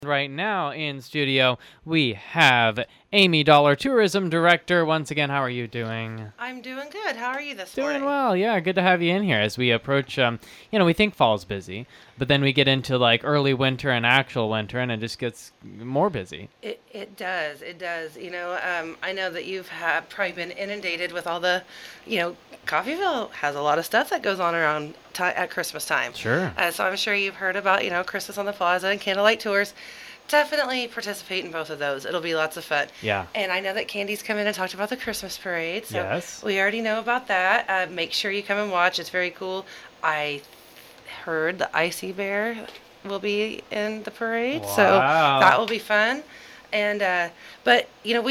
Right now in studio, we have Amy Dollar, Tourism Director. Once again, how are you doing? I'm doing good. How are you this Doing morning? well, yeah. Good to have you in here as we approach. We think fall's busy, but then we get into like early winter and actual winter, and it just gets more busy. It does. It does. I know that you've probably been inundated with all the, Coffeeville has a lot of stuff that goes on around at Christmas time. Sure. So I'm sure you've heard about, Christmas on the Plaza and candlelight tours. Definitely participate in both of those. It'll be lots of fun. Yeah. And I know that Candy's come in and talked about the Christmas parade. So Yes. we already know about that. Make sure you come and watch. It's very cool. I heard the Icy Bear will be in the parade. So Wow. that will be fun. And but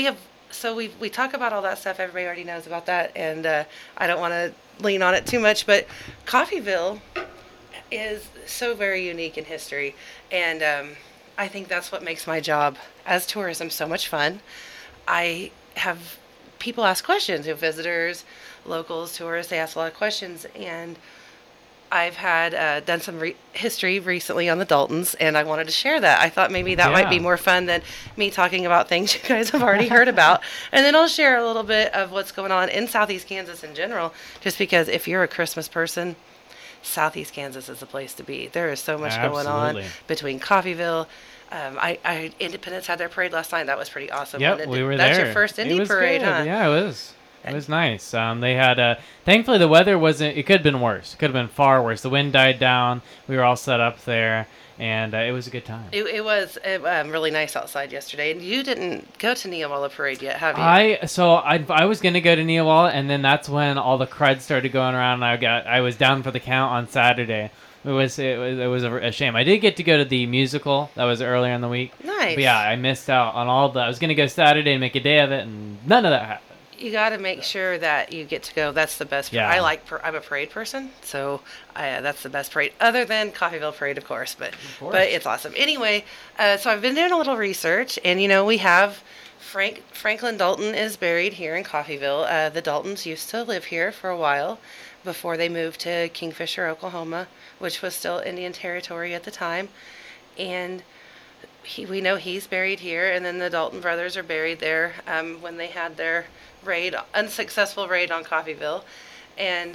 we talk about all that stuff. Everybody already knows about that, and I don't want to lean on it too much. But Coffeeville is so very unique in history, and I think that's what makes my job as tourism so much fun. I have people ask questions, visitors, locals, tourists. They ask a lot of questions, and I've had done some history recently on the Daltons, and I wanted to share that. I thought maybe that might be more fun than me talking about things you guys have already heard about. And then I'll share a little bit of what's going on in Southeast Kansas in general, just because if you're a Christmas person, Southeast Kansas is the place to be. There is so much going on between Coffeeville. Independence had their parade last night. That was pretty awesome. Yep, we were That's there. your first Indy parade, good. huh? Yeah, it was. It was nice. They had, thankfully the weather wasn't, it could have been worse. It could have been far worse. The wind died down. We were all set up there, and it was a good time. It was really nice outside yesterday. And you didn't go to Neowalla Parade yet, have you? I was going to go to Neowalla, and then that's when all the crud started going around, and I was down for the count on Saturday. It was a shame. I did get to go to the musical that was earlier in the week. Nice. But yeah, I missed out on all the. I was going to go Saturday and make a day of it, and none of that happened. You got to make sure that you get to go. That's the best. Yeah. I'm a parade person, so that's the best parade, other than Coffeeville Parade, of course. But it's awesome. Anyway, so I've been doing a little research, and we have Franklin Dalton is buried here in Coffeeville. The Daltons used to live here for a while before they moved to Kingfisher, Oklahoma, which was still Indian Territory at the time, and we know he's buried here, and then the Dalton brothers are buried there when they had their unsuccessful raid on Coffeeville. And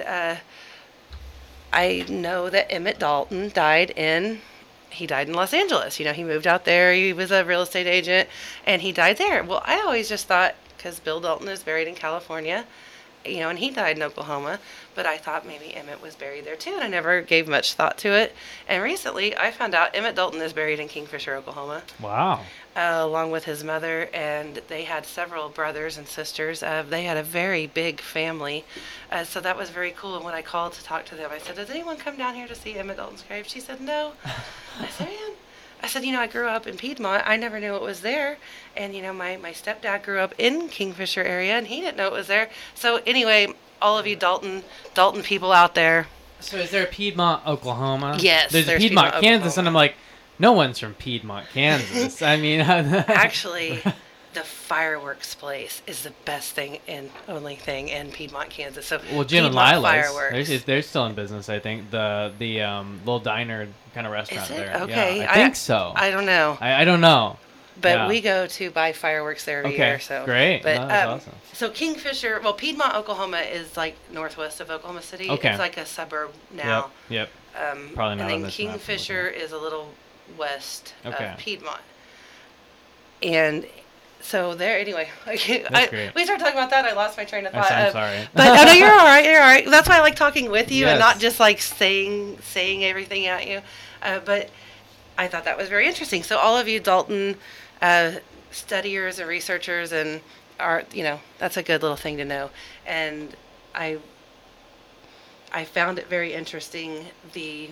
I know that Emmett Dalton died in Los Angeles. He moved out there. He was a real estate agent, and he died there. Well, I always just thought, because Bill Dalton is buried in California, and he died in Oklahoma, but I thought maybe Emmett was buried there too, and I never gave much thought to it. And recently, I found out Emmett Dalton is buried in Kingfisher, Oklahoma. Wow. Along with his mother, and they had several brothers and sisters. They had a very big family, so that was very cool. And when I called to talk to them, I said, "Does anyone come down here to see Emmett Dalton's grave?" She said, "No." I said, "Man." I said, I grew up in Piedmont. I never knew it was there. And, my stepdad grew up in Kingfisher area, and he didn't know it was there. So anyway, all of you Dalton people out there. So is there Piedmont, Oklahoma? Yes. There's Piedmont, Kansas, Oklahoma. and I'm like, no one's from Piedmont, Kansas. I mean, Actually, the fireworks place is the best thing and only thing in Piedmont, Kansas. So well, Jim and Piedmont Lila's, fireworks. they're still in business, I think. The little diner kind of restaurant Is it? there. Okay. Yeah, I think so. I don't know. I don't know. But we go to buy fireworks there every year. So great. But, No, that's awesome. So Kingfisher, Piedmont, Oklahoma is like northwest of Oklahoma City. Okay. It's like a suburb now. Yep. Probably not And on then this map. Kingfisher is a little west Okay. of Piedmont. And so there, anyway, That's great. we started talking about that. I lost my train of thought. I'm sorry. But no, you're all right. You're all right. That's why I like talking with you and Yes. not just like saying everything at you. But I thought that was very interesting. So all of you Dalton studiers and researchers and that's a good little thing to know. And I found it very interesting the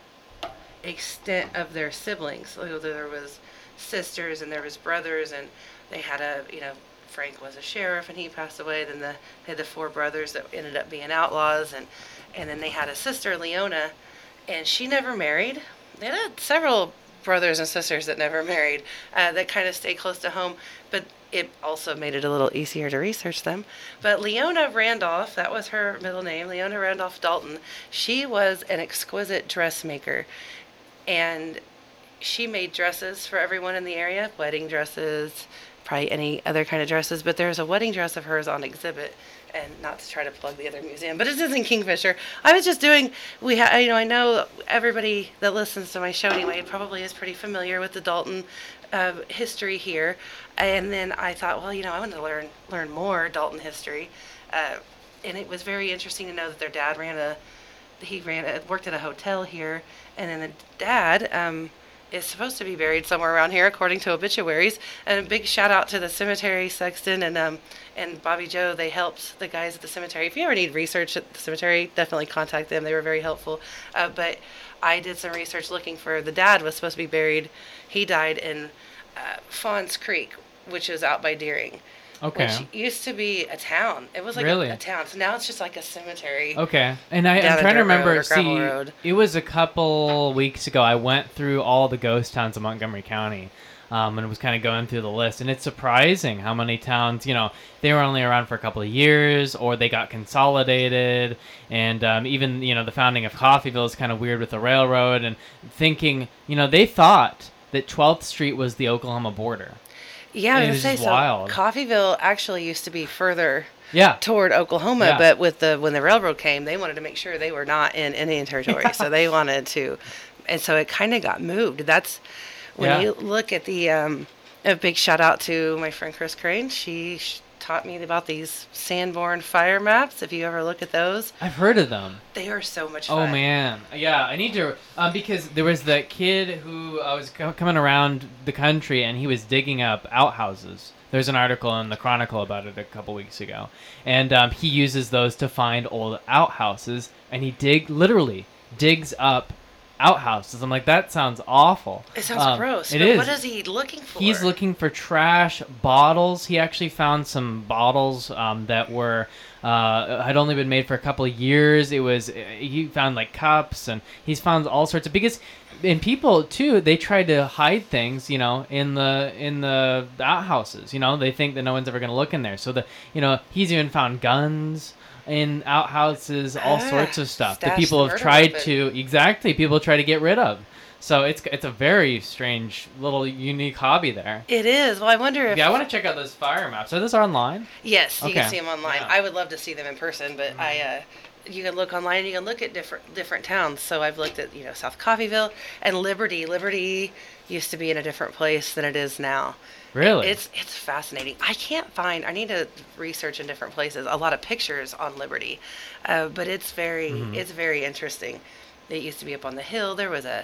extent of their siblings. So there was sisters and there was brothers, and they had Frank was a sheriff and he passed away. Then they had the four brothers that ended up being outlaws, and then they had a sister, Leona, and she never married. They had several brothers and sisters that never married, that kind of stayed close to home, but it also made it a little easier to research them. But Leona Randolph, that was her middle name, Leona Randolph Dalton, she was an exquisite dressmaker, and she made dresses for everyone in the area, wedding dresses, probably any other kind of dresses. But there's a wedding dress of hers on exhibit, and not to try to plug the other museum, but it is in Kingfisher. I was just doing. I know everybody that listens to my show anyway probably is pretty familiar with the Dalton history here, and then I thought, well, I want to learn more Dalton history, and it was very interesting to know that their dad worked at a hotel here, and then the dad is supposed to be buried somewhere around here, according to obituaries. And a big shout out to the cemetery sexton and Bobby Joe. They helped the guys at the cemetery. If you ever need research at the cemetery, definitely contact them. They were very helpful. But I did some research looking for the dad was supposed to be buried. He died in Fawns Creek, which is out by Deering. Okay. Which used to be a town. It was like Really? a town. So now it's just like a cemetery. Okay. And I'm Down a trying to dirt road remember. or gravel road. It was a couple weeks ago. I went through all the ghost towns of Montgomery County. And was kind of going through the list, and it's surprising how many towns, they were only around for a couple of years, or they got consolidated, and even, the founding of Coffeyville is kind of weird with the railroad, and thinking, they thought that 12th Street was the Oklahoma border. Yeah, I was It gonna was say just so. wild. Coffeyville actually used to be further Yeah. toward Oklahoma, Yeah. but when the railroad came, they wanted to make sure they were not in Indian territory, so they wanted to, and so it kind of got moved. That's when you look at the a big shout out to my friend Chris Crane. She taught me about these Sanborn fire maps. If you ever look at those, I've heard of them. they are so much fun. Oh man, yeah, I need to because there was that kid who was coming around the country and he was digging up outhouses. There's an article in the Chronicle about it a couple weeks ago, and he uses those to find old outhouses, and he literally digs up outhouses. I'm like, that sounds awful. It sounds gross. It but is. What is he looking for? He's looking for trash bottles. He actually found some bottles that were had only been made for a couple of years. He found like cups, and he's found all sorts of and people too. They try to hide things, in the outhouses. They think that no one's ever going to look in there. So he's even found guns in outhouses, all sorts of stuff that people have tried people try to get rid of. So it's a very strange little unique hobby there. It is. Well, I wonder if... Yeah, I want to check out those fire maps. Are those online? Yes, you can see them online. Yeah. I would love to see them in person, but you can look online and you can look at different towns. So I've looked at South Coffeyville and Liberty. Liberty used to be in a different place than it is now. Really? It's fascinating. I need to research in different places a lot of pictures on Liberty, but it's very interesting. It used to be up on the hill. There was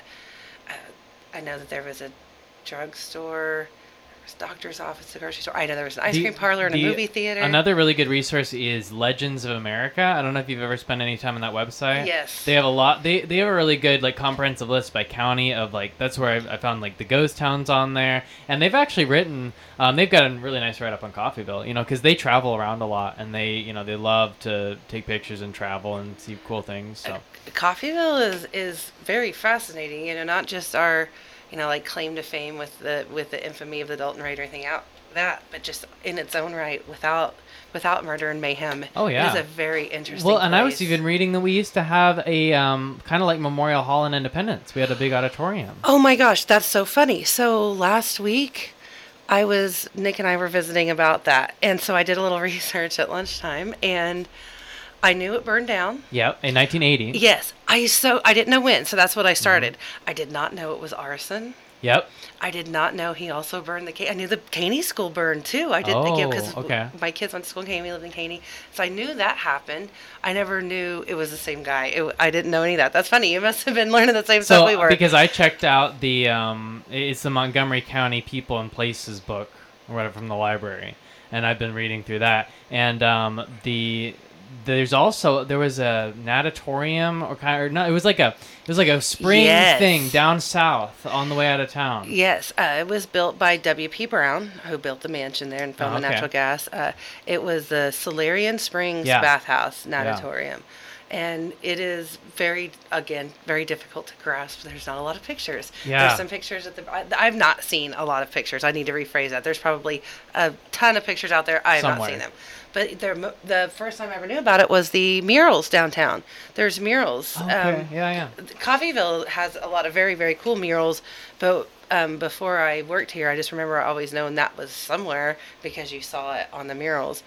I know that there was a drugstore, there was a doctor's office, a grocery store. I know there was an ice cream parlor and a movie theater. Another really good resource is Legends of America. I don't know if you've ever spent any time on that website. Yes. They have a lot. They have a really good comprehensive list by county of that's where I found the ghost towns on there, and they've actually written. They've got a really nice write up on Coffeyville. Because they travel around a lot, and they they love to take pictures and travel and see cool things. So Coffeyville is very fascinating. Not just our claim to fame with the infamy of the Dalton raid or anything but just in its own right, without murder and mayhem. Oh yeah, it is a very interesting. Well, and place. I was even reading that we used to have a kind of like Memorial Hall in Independence. We had a big auditorium. Oh my gosh, that's so funny. So last week, Nick and I were visiting about that, and so I did a little research at lunchtime, and I knew it burned down. Yep, in 1980. Yes, I didn't know when, so that's what I started. I did not know it was arson. Yep. I did not know he also burned I knew the Caney school burned too. I didn't because my kids went to school in Caney, we lived in Caney, so I knew that happened. I never knew it was the same guy. I didn't know any of that. That's funny. You must have been learning the same stuff we were. Because I checked out it's the Montgomery County People and Places book or whatever from the library, and I've been reading through that. And there was a natatorium it was like a spring thing down south on the way out of town. Yes, it was built by W.P. Brown, who built the mansion there and found the natural gas. It was the Solarian Springs Bathhouse Natatorium. and it is very difficult to grasp. There's not a lot of pictures. Yeah. There's some pictures I've not seen a lot of pictures. I need to rephrase that. There's probably a ton of pictures out there. I have not seen them. But the first time I ever knew about it was the murals downtown. There's murals. Okay. Yeah. Coffeyville has a lot of very, very cool murals, but before I worked here, I just remember always knowing that was somewhere because you saw it on the murals.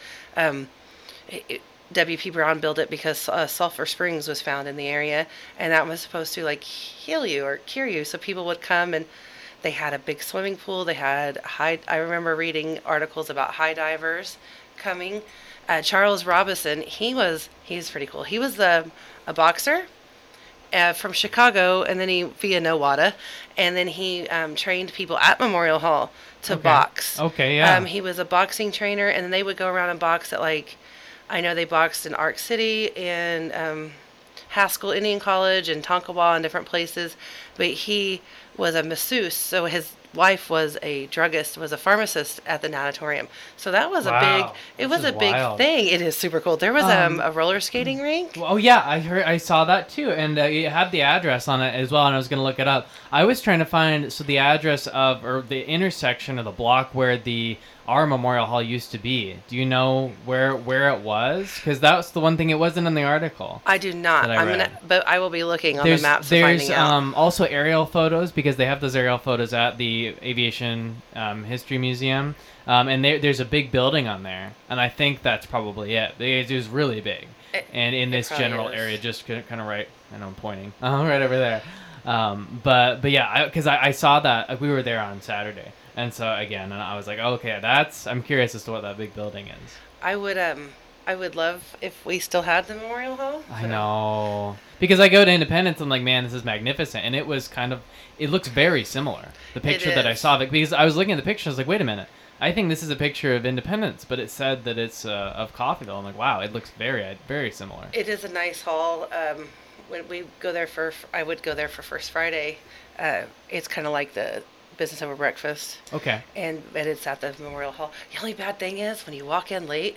W.P. Brown built it because Sulphur Springs was found in the area, and that was supposed to like heal you or cure you. So people would come, and they had a big swimming pool. They had I remember reading articles about high divers coming. Charles Robinson, he's pretty cool. He was a boxer from Chicago, and then via Nowata, and then he trained people at Memorial Hall to box. Okay, yeah. He was a boxing trainer, and then they would go around and box at I know they boxed in Arc City and Haskell Indian College and Tonkawa and different places, but he was a masseuse, so his wife was a druggist, was a pharmacist at the natatorium. So that was Wow. a big thing. It is super cool. There was a roller skating rink. Oh yeah, I saw that too, and it had the address on it as well, and I was gonna look it up. I was trying to find the address or the intersection of the block where our Memorial Hall used to be. Do you know where it was? Because that was the one thing it wasn't in the article. I do not. But I will be looking on the maps. There's also aerial photos, because they have those aerial photos at the Aviation History Museum, and there's a big building on there, and I think that's probably it. It was really big, and in this general area, just kind of right. I know I'm pointing. Right over there. But yeah, because I saw that we were there on Saturday. And so again, and I was like, oh, okay, I'm curious as to what that big building is. I would love if we still had the Memorial Hall. I know, because I go to Independence, I'm like, man, this is magnificent, and it looks very similar. The picture that I saw of it, because I was looking at the picture, I was like, wait a minute, I think this is a picture of Independence, but it said that it's of Coffeyville. I'm like, wow, it looks very, very similar. It is a nice hall. When we go there I would go there for First Friday. It's kind of like the Business Over Breakfast. Okay. And it's at the Memorial Hall. The only bad thing is when you walk in late,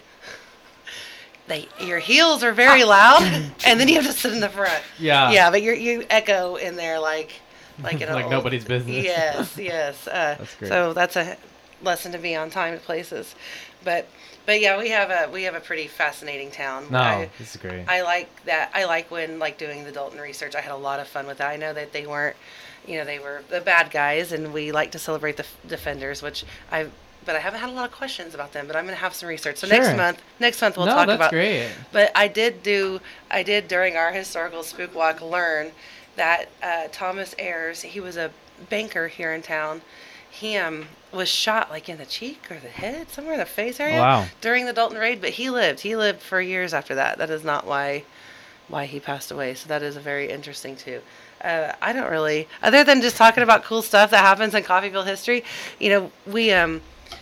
your heels are very loud, and then you have to sit in the front. Yeah. Yeah, but you echo in there like like nobody's business. Yes. That's great. So that's a lesson to be on time to places, but yeah, we have a pretty fascinating town. No, this is great. I like that. I like when doing the Dalton research. I had a lot of fun with that. I know that they weren't. They were the bad guys, and we like to celebrate the defenders, but I haven't had a lot of questions about them. But I'm going to have some research. So sure. next month we'll talk about. No, that's great. But I did during our historical spook walk learn that Thomas Ayers, he was a banker here in town. He was shot in the cheek or the head, somewhere in the face area. Wow. During the Dalton raid, but he lived. He lived for years after that. That is not why he passed away. So that is very interesting too. I don't really, other than just talking about cool stuff that happens in Coffeyville history, we have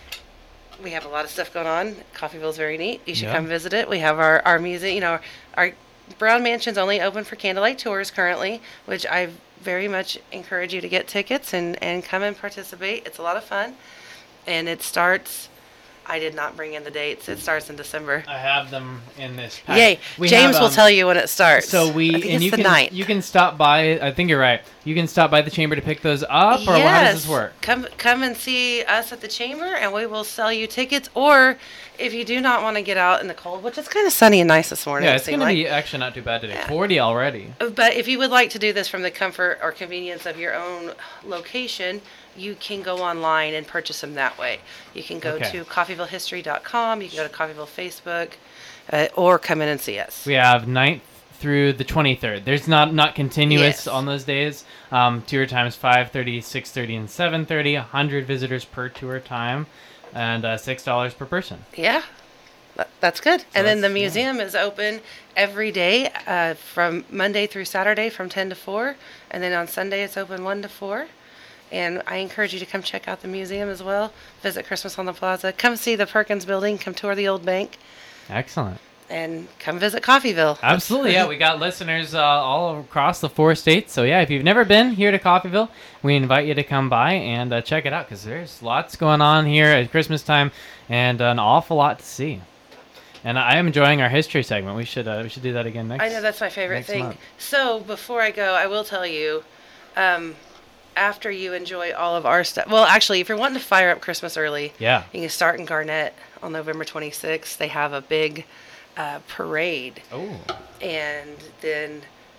a lot of stuff going on. Coffeyville is very neat. You should come visit it. We have our museum, our Brown Mansion's only open for candlelight tours currently, which I very much encourage you to get tickets and come and participate. It's a lot of fun. And it starts, I did not bring in the dates. It starts in December. I have them in this pack. Yay. James will tell you when it starts. So you can stop by, I think you're right. You can stop by the chamber to pick those up, or how does this work? Come and see us at the chamber, and we will sell you tickets. Or if you do not want to get out in the cold, which is kind of sunny and nice this morning. Yeah, it's going to be actually not too bad today. 40 already. But if you would like to do this from the comfort or convenience of your own location, you can go online and purchase them that way. You can go to coffeyvillehistory.com. You can go to Coffeyville Facebook, or come in and see us. We have 9th through the 23rd. There's not continuous on those days. Tour times 5:30, 6:30, and 7:30. 100 visitors per tour time, and $6 per person. Yeah. That's good. So and then the museum is open every day from Monday through Saturday from 10 to 4. And then on Sunday it's open 1 to 4. And I encourage you to come check out the museum as well. Visit Christmas on the Plaza. Come see the Perkins building. Come tour the old bank. Excellent. And come visit Coffeyville. Absolutely, yeah. We got listeners all across the 4 states. So, yeah, if you've never been here to Coffeyville, we invite you to come by and check it out, because there's lots going on here at Christmas time and an awful lot to see. And I am enjoying our history segment. We should do that again next. I know that's my favorite next thing. month. So before I go, I will tell you, after you enjoy all of our stuff. Well, actually, if you're wanting to fire up Christmas early, Yeah. you can start in Garnett on November 26th. They have a big parade, Oh. and then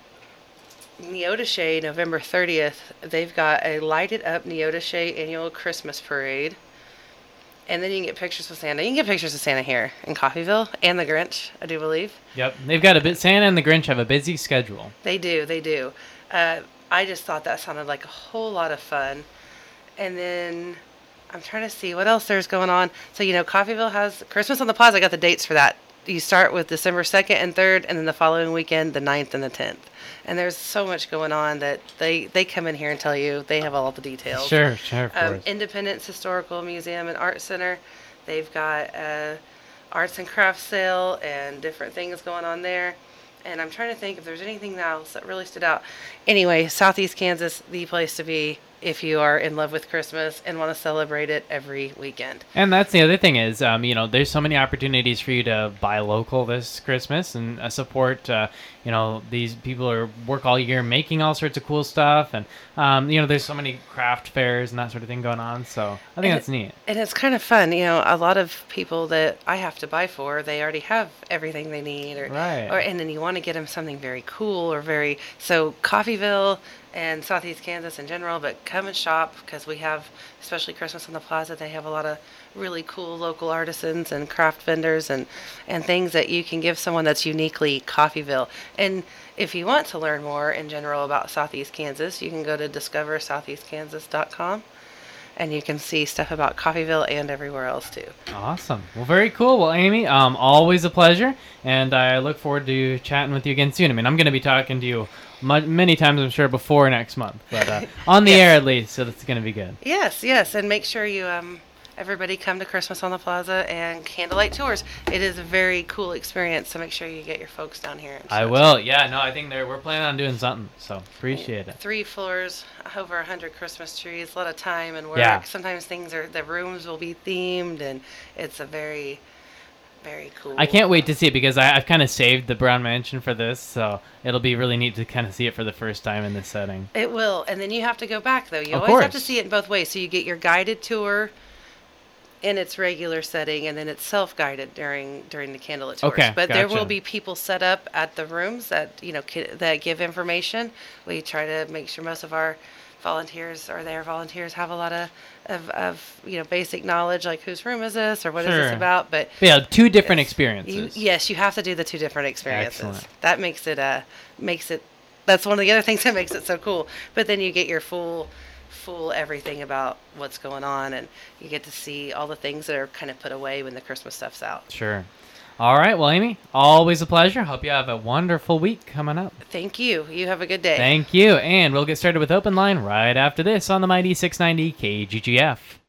Neodesha, November 30th, they've got a lighted up Neodesha annual Christmas parade. And then you can get pictures with Santa. You can get pictures of Santa here in Coffeyville and the Grinch, I do believe. Yep. They've got a bit. Santa and the Grinch have a busy schedule. They do, they do. I just thought that sounded like a whole lot of fun. And then I'm trying to see what else there's going on. So, Coffeyville has Christmas on the Plaza. I got the dates for that. You start with December 2nd and 3rd, and then the following weekend, the 9th and the 10th. And there's so much going on that they come in here and tell you. They have all the details. Sure, of course. Independence Historical Museum and Art Center. They've got arts and crafts sale and different things going on there. And I'm trying to think if there's anything else that really stood out. Anyway, Southeast Kansas, the place to be if you are in love with Christmas and want to celebrate it every weekend. And that's the other thing is, there's so many opportunities for you to buy local this Christmas and support, these people who work all year making all sorts of cool stuff. And, there's so many craft fairs and that sort of thing going on. So I think that's neat. And it's kind of fun. A lot of people that I have to buy for, they already have everything they need. Right. And then you want to get them something very cool or so Coffeyville and Southeast Kansas in general, but come and shop because we have, especially Christmas on the Plaza, they have a lot of really cool local artisans and craft vendors and things that you can give someone that's uniquely Coffeyville. And if you want to learn more in general about Southeast Kansas, you can go to discoversoutheastkansas.com and you can see stuff about Coffeyville and everywhere else too. Awesome. Well, very cool. Well, Amy, always a pleasure, and I look forward to chatting with you again soon. I mean, I'm going to be talking to you many times, I'm sure, before next month, but on the air at least, so that's going to be good. Yes, and make sure you everybody come to Christmas on the Plaza and candlelight tours. It is a very cool experience, so make sure you get your folks down here. I will. Yeah, no, I think we're planning on doing something, so appreciate it. 3 floors, over 100 Christmas trees, a lot of time and work. Yeah. Sometimes the rooms will be themed, and it's a very, very cool. I can't wait to see it because I've kind of saved the Brown Mansion for this, so it'll be really neat to kind of see it for the first time in this setting. It will, and then you have to go back, though. You Of always have to course. see it in both ways. So you get your guided tour in its regular setting, and then it's self-guided during the candlelit tours. Okay, But there will gotcha. be people set up at the rooms that that give information. We try to make sure most of our volunteers have a lot of basic knowledge, like whose room is this or what is Sure. this about. But Yeah, 2 different yes, experiences. you have to do the 2 different experiences. Excellent. That makes it that's one of the other things that makes it so cool. But then you get your full everything about what's going on, and you get to see all the things that are kind of put away when the Christmas stuff's out. Sure. All right. Well, Amy, always a pleasure. Hope you have a wonderful week coming up. Thank you. You have a good day. Thank you. And we'll get started with Open Line right after this on the Mighty 690 KGGF.